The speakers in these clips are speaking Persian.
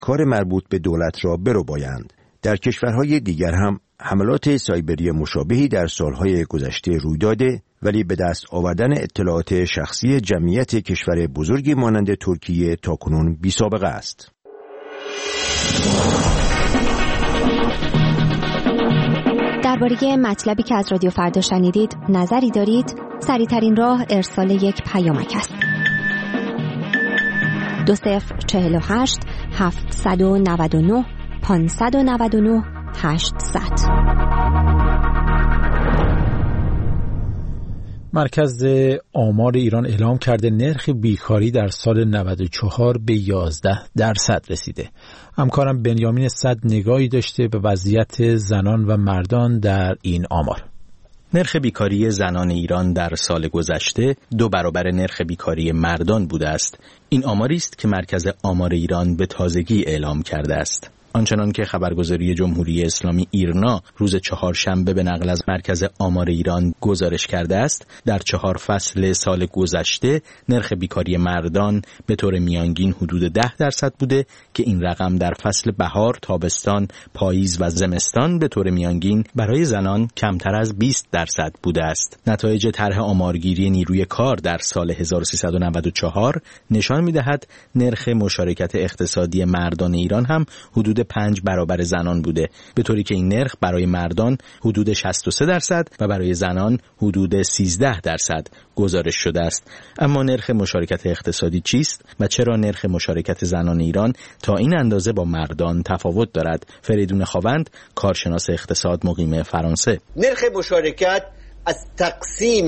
کار مربوط به دولت را بربایند. در کشورهای دیگر هم حملات سایبری مشابهی در سالهای گذشته روی داده، ولی به دست آوردن اطلاعات شخصی جمعیت کشور بزرگی مانند ترکیه تاکنون بی‌سابقه است. درباره مطلبی که از رادیو فردا شنیدید نظری دارید؟ سریع‌ترین راه ارسال یک پیامک است. 2048 799 599 800. مرکز آمار ایران اعلام کرده نرخ بیکاری در سال 94 به 11% رسیده. همکارم بنیامین صد نگاهی داشته به وضعیت زنان و مردان در این آمار. نرخ بیکاری زنان ایران در سال گذشته 2 برابر نرخ بیکاری مردان بوده است. این آماری است که مرکز آمار ایران به تازگی اعلام کرده است. آنچنان که خبرگزاری جمهوری اسلامی ایرنا روز چهارشنبه به نقل از مرکز آمار ایران گزارش کرده است، در 4 فصل سال گذشته نرخ بیکاری مردان به طور میانگین حدود 10% بوده که این رقم در فصل بهار، تابستان، پاییز و زمستان به طور میانگین برای زنان کمتر از 20% بوده است. نتایج طرح آمارگیری نیروی کار در سال 1394 نشان می‌دهد نرخ مشارکت اقتصادی مردان ایران هم حدود 5 برابر زنان بوده، به طوری که این نرخ برای مردان حدود 63% و برای زنان حدود 13% گزارش شده است. اما نرخ مشارکت اقتصادی چیست و چرا نرخ مشارکت زنان ایران تا این اندازه با مردان تفاوت دارد؟ فریدون خاوند، کارشناس اقتصاد مقیم فرانسه: نرخ مشارکت از تقسیم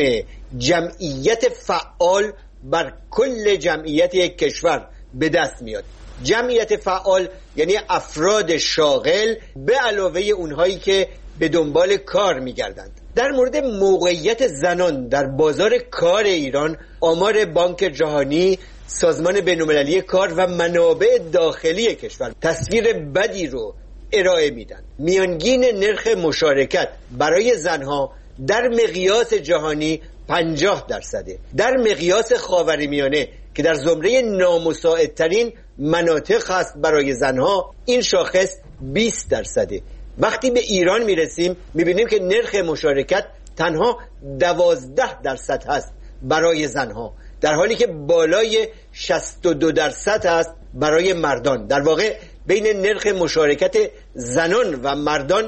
جمعیت فعال بر کل جمعیت یک کشور به دست میاد. جمعیت فعال یعنی افراد شاغل به علاوه اونهایی که به دنبال کار میگردند. در مورد موقعیت زنان در بازار کار ایران، آمار بانک جهانی، سازمان بین‌المللی کار و منابع داخلی کشور تصویر بدی رو ارائه میدن. میانگین نرخ مشارکت برای زنها در مقیاس جهانی 50%. در مقیاس خاورمیانه که در زمره نامساعدترین مناطق هست برای زنها، این شاخص 20%. وقتی به ایران میرسیم میبینیم که نرخ مشارکت تنها 12% هست برای زنها، در حالی که بالای 62% هست برای مردان. در واقع بین نرخ مشارکت زنان و مردان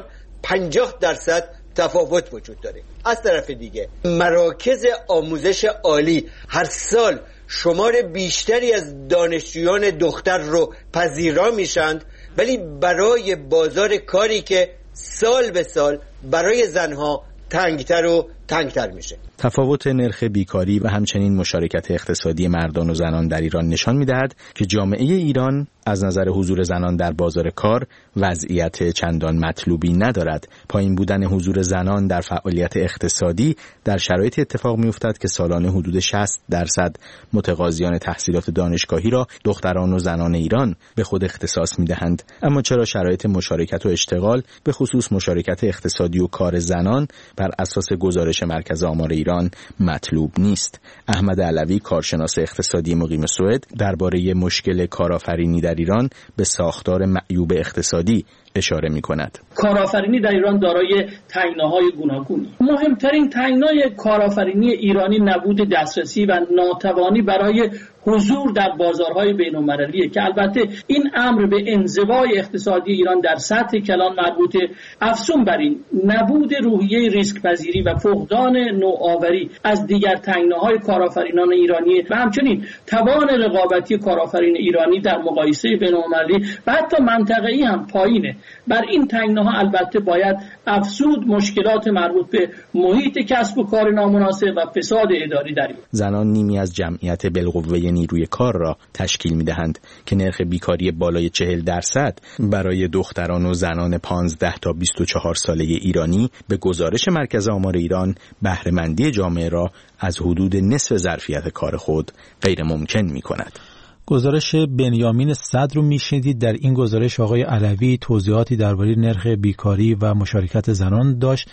50% تفاوت وجود داره. از طرف دیگه مراکز آموزش عالی هر سال شمار بیشتری از دانشجویان دختر رو پذیرا میشند، ولی برای بازار کاری که سال به سال برای زنها تنگتر و تنگتر میشه. تفاوت نرخ بیکاری و همچنین مشارکت اقتصادی مردان و زنان در ایران نشان می‌دهد که جامعه ایران از نظر حضور زنان در بازار کار وضعیت چندان مطلوبی ندارد. پایین بودن حضور زنان در فعالیت اقتصادی در شرایطی اتفاق می‌افتد که سالانه حدود 60% متقاضیان تحصیلات دانشگاهی را دختران و زنان ایران به خود اختصاص می‌دهند. اما چرا شرایط مشارکت و اشتغال، به خصوص مشارکت اقتصادی و کار زنان، بر اساس گزارش مرکز آمار ایران مطلوب نیست؟ احمد علوی، کارشناس اقتصادی مقیم سوئد، درباره مشکل کارآفرینی در ایران به ساختار معیوب اقتصادی اشاره می‌کند. کارآفرینی در ایران دارای تنگناهای گوناگونی. مهمترین تنگنای کارآفرینی ایرانی نبود دسترسی و ناتوانی برای حضور در بازارهای بین‌المللی که البته این امر به انزوای اقتصادی ایران در سطح کلان مربوطه. افزون بر این نبود روحیه ریسک پذیری و فقدان نوآوری از دیگر تنگناهای کارآفرینان ایرانی و همچنین توان رقابتی کارآفرین ایرانی در مقایسه بین‌المللی و حتی منطقه‌ای هم پایینه. بر این تنگناها البته باید افزود مشکلات مربوط به محیط کسب و کار نامناسب و فساد اداری در ایران. زنان نیمی از جمعیت بالقوه نیروی کار را تشکیل می‌دهند که نرخ بیکاری بالای 40% برای دختران و زنان 15 تا 24 ساله ایرانی به گزارش مرکز آمار ایران بهره‌مندی جامعه را از حدود نصف ظرفیت کار خود غیر ممکن می‌کند. گزارش بنیامین صد رو میشنیدید. در این گزارش آقای علوی توضیحاتی درباره نرخ بیکاری و مشارکت زنان داشت.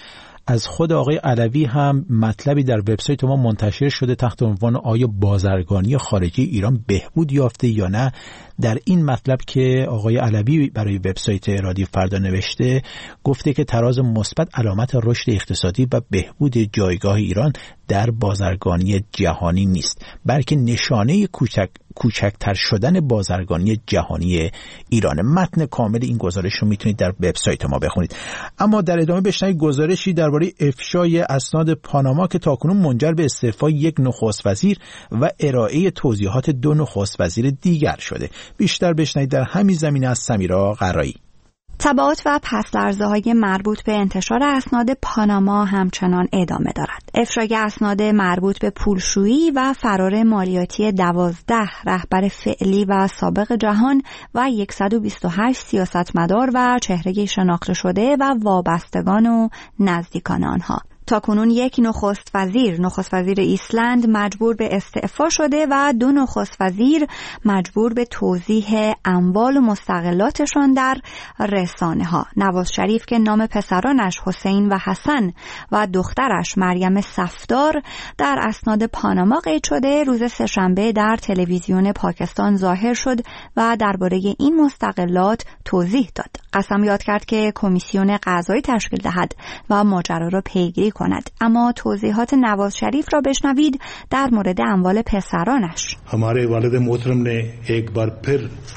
از خود آقای علوی هم مطلبی در وبسایت ما منتشر شده تحت عنوان آیا بازرگانی خارجی ایران بهبود یافته یا نه. در این مطلب که آقای علوی برای وبسایت رادیو فردا نوشته گفته که تراز مثبت علامت رشد اقتصادی و بهبود جایگاه ایران در بازرگانی جهانی نیست، بلکه نشانه کوچکتر شدن بازرگانی جهانی ایران. متن کامل این گزارش رو میتونید در وبسایت ما بخونید. اما در ادامه بشنوید گزارشی درباره افشای اسناد پاناما که تاکنون منجر به استعفای یک نخست وزیر و ارائه توضیحات دو نخست وزیر دیگر شده. بیشتر بشنوید در همین زمینه از سمیرا قرایی. تبعات و پس‌لرزه‌های مربوط به انتشار اسناد پاناما همچنان ادامه دارد. افشای اسناد مربوط به پولشویی و فرار مالیاتی 12 رهبر فعلی و سابق جهان و 128 سیاستمدار و چهره شناخته شده و وابستگان و نزدیکان آنها. تاکنون یک نخست وزیر ایسلند مجبور به استعفا شده و دو نخست وزیر مجبور به توضیح اموال و مستقلاتشان در رسانه ها. نواز شریف که نام پسرانش حسین و حسن و دخترش مریم صفدار در اسناد پاناما قید شده، روز سه‌شنبه در تلویزیون پاکستان ظاهر شد و درباره این مستقلات توضیح داد. قسم یاد کرد که کمیسیون قضایی تشکیل دهد و ماجرا را پیگیری کند. اما توضیحات نواز شریف را بشنوید در مورد اموال پسرانش. हमारे वालिद मोहतरम ने एक बार फिर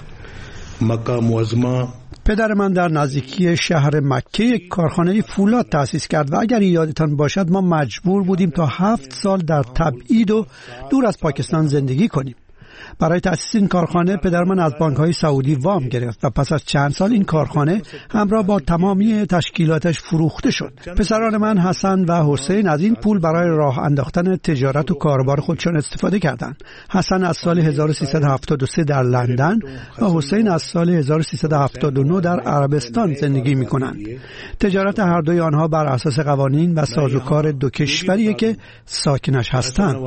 मक्का मुअज़्ज़मा پدر من در نزدیکی شهر مکه یک کارخانه فولاد تأسیس کرد و اگر یادتان باشد ما مجبور بودیم تا 7 سال در تبعید و دور از پاکستان زندگی کنیم. برای تأسیس این کارخانه پدر من از بانک‌های سعودی وام گرفت و پس از چند سال این کارخانه همراه با تمامی تشکیلاتش فروخته شد. پسران من حسن و حسین از این پول برای راه انداختن تجارت و کاروبار خودشان استفاده کردند. حسن از سال 1373 در لندن و حسین از سال 1379 در عربستان زندگی می‌کنند. تجارت هر دوی آنها بر اساس قوانین و سازوکار دو کشوریه که ساکنش هستند.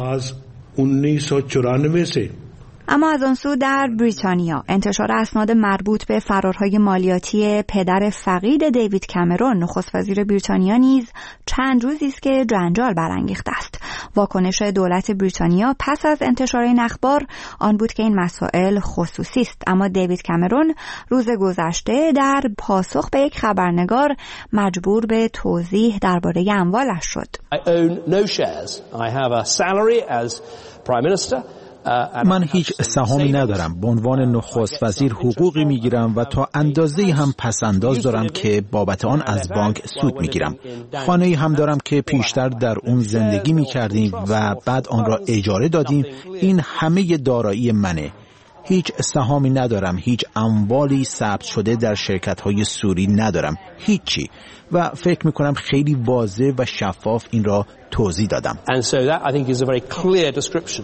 1994 اما از آن سو در بریتانیا انتشار اسناد مربوط به فرارهای مالیاتی پدر فقید دیوید کامرون نخست وزیر بریتانیا نیز چند روزی است که جنجال برانگیخته است. واکنش دولت بریتانیا پس از انتشار این اخبار آن بود که این مسائل خصوصی است، اما دیوید کامرون روز گذشته در پاسخ به یک خبرنگار مجبور به توضیح درباره اموالش شد. I own no shares. I have a salary as Prime Minister. من هیچ سهامی ندارم. به عنوان نخست وزیر حقوقی میگیرم و تا اندازه‌ای هم پس‌انداز دارم که بابت آن از بانک سود میگیرم. خانه‌ای هم دارم که پیشتر در اون زندگی میکردیم و بعد آن را اجاره دادیم. این همه دارایی منه. هیچ سهامی ندارم، هیچ اموالی ثبت شده در شرکت‌های سوری ندارم، هیچی. و فکر میکنم خیلی واضح و شفاف این را توضیح دادم. And so that I think is a very clear description.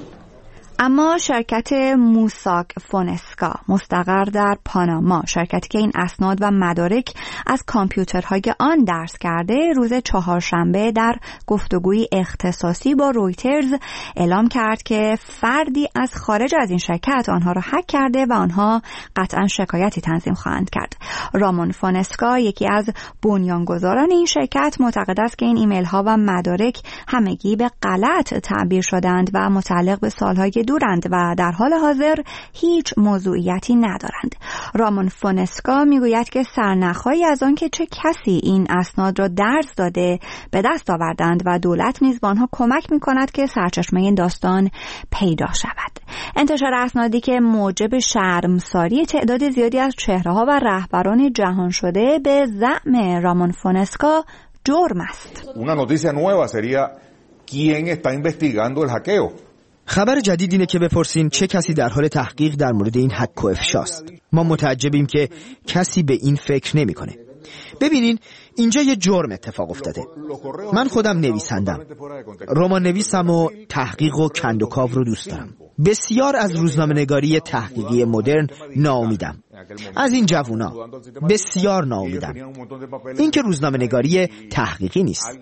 اما شرکت موساک فونسکا مستقر در پاناما، شرکتی که این اسناد و مدارک از کامپیوترهای آن درس کرده، روز چهارشنبه در گفتگوی اختصاصی با رویترز اعلام کرد که فردی از خارج از این شرکت آنها را هک کرده و آنها قطعا شکایتی تنظیم خواهند کرد. رامون فونسکا، یکی از بنیانگذاران این شرکت، معتقد است که این ایمیل ها و مدارک همگی به غلط تعبیر شدند و متعلق به سالهای دورند و در حال حاضر هیچ موضوعیتی ندارند. رامون فونسکا میگوید که سرنخ‌هایی از آن که چه کسی این اسناد را درز داده به دست آوردند و دولت نیز به آنها کمک می‌کند که سرچشمه این داستان پیدا شود. انتشار اسنادی که موجب شرمساری تعداد زیادی از چهره‌ها و رهبران جهان شده به زعم رامون فونسکا جرم است. Una noticia nueva sería quién está investigando el hackeo. خبر جدید اینه که بپرسیم چه کسی در حال تحقیق در مورد این حک و افشاست. ما متعجبیم که کسی به این فکر نمی‌کنه. ببینین اینجا یه جرم اتفاق افتاده. من خودم نویسندم، رمان نویسم و تحقیق و کندوکاو رو دوست دارم. بسیار از روزنامه‌نگاری تحقیقی مدرن ناامیدم. از این جوونا بسیار ناامیدم. این که روزنامه نگاری تحقیقی نیست.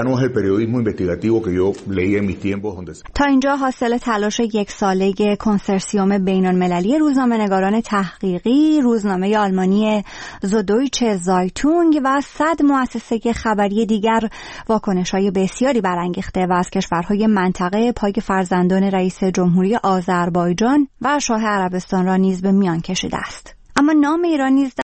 تا اینجا حاصل تلاش یک ساله کنسرسیوم بین‌المللی روزنامه‌نگاران تحقیقی، روزنامه آلمانی زودویچه زایتونگ و 100 مؤسسه خبری دیگر واکنش‌های بسیاری برانگیخته و از کشورهای منطقه پای فرزندان رئیس جمهوری آذربایجان و شاه عربستان را نیز به میان کشیده است. اما نام ایران نیز